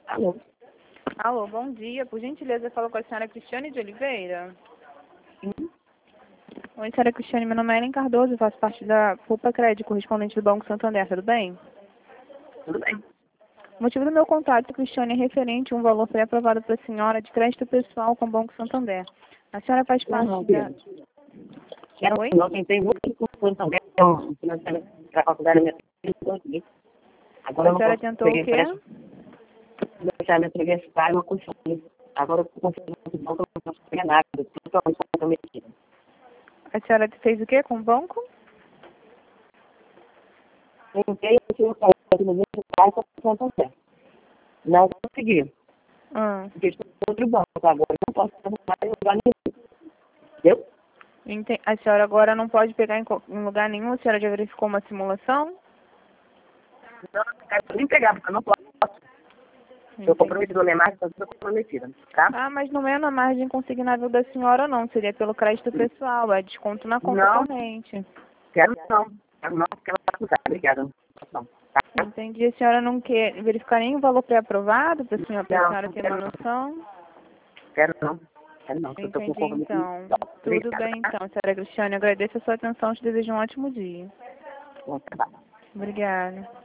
Alô? Alô, bom dia. Por gentileza, eu falo com a senhora Cristiane de Oliveira. Sim, Oi, senhora Cristiane, meu nome é Ellen Cardoso, eu faço parte da Poupa Crédito, correspondente do Banco Santander, tudo bem? tudo bem. O motivo do meu contato, Cristiane, é referente a um valor pré-aprovado para a senhora de crédito pessoal com o Banco Santander. A senhora faz Não, parte da... filho. Quero Oi? não, tentei muito com também, um financiamento para a faculdade da minha filha, não consegui. Agora A eu não senhora posso tentou o pegar quê? empréstimo, financiamento universitário, não consegui. Agora eu consigo muito bom, eu não posso pegar nada, totalmente comprometida. A senhora fez o quê com o banco? Tentei, eu tinha um crédito universitário para a Santander. Não consegui. Ah, Porque estou em outro banco agora, eu não posso arrumar em lugar nenhum. Entendeu? a senhora agora não pode pegar em lugar nenhum, a senhora já verificou uma simulação? Não, eu quero nem pegar, porque eu não posso. Estou Entendi. comprometida, minha marca, estou comprometida, tá? Ah, mas não é na margem consignável da senhora, não. Seria pelo crédito pessoal, é desconto na conta Não, corrente. quero não. Quero não, porque ela vai acusar. Obrigada. Não, tá? Entendi. A senhora não quer verificar nem o valor pré-aprovado para a Não, senhora não ter quero uma não. noção? Quero não. Quero não, porque eu estou com Entendi, compromisso. então. Tudo Obrigada, bem, tá? então. Senhora Cristiane, agradeço a sua atenção. Te desejo um ótimo dia. Bom trabalho. Obrigada.